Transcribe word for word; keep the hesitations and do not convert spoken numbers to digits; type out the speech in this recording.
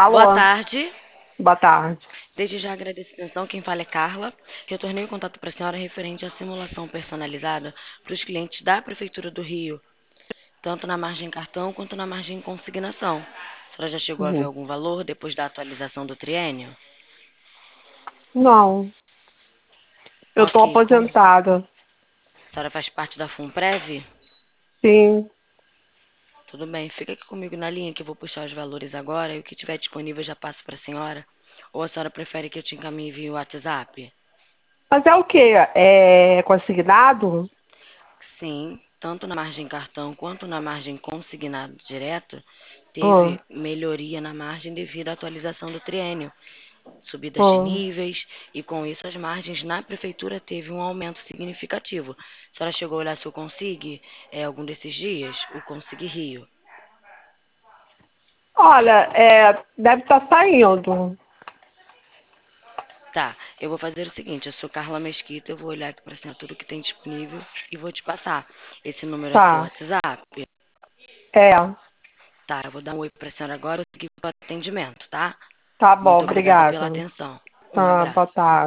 Boa Alô, tarde. boa tarde. Desde já agradeço a atenção. Quem fala é Carla. Retornei o contato para a senhora referente à simulação personalizada para os clientes da Prefeitura do Rio, tanto na margem cartão quanto na margem consignação. A senhora já chegou a ver Uhum. algum valor depois da atualização do triênio? Não, eu tô Ok. Com... aposentada. A senhora faz parte da FUNPREV? Sim. Tudo bem. Fica aqui comigo na linha que eu vou puxar os valores agora e o que tiver disponível eu já passo para a senhora. Ou a senhora prefere que eu te encaminhe via WhatsApp? Mas é o quê? É consignado? Sim, tanto na margem cartão quanto na margem consignado direto, teve Ah, melhoria na margem devido à atualização do triênio, subidas de ah. níveis e com isso as margens na prefeitura teve um aumento significativo. A senhora chegou a olhar se eu Consig, é, algum desses dias, o Consig Rio. Olha, é, deve estar saindo. Tá, eu vou fazer o seguinte, eu sou Carla Mesquita, eu vou olhar aqui para cima tudo que tem disponível e vou te passar. Esse número é seu Tá. WhatsApp? É, Tá, eu vou dar um oi para a senhora agora, eu vou seguir para o atendimento, tá? tá bom, Muito obrigada pela obrigada. atenção. Um Tá, boa abraço. tarde.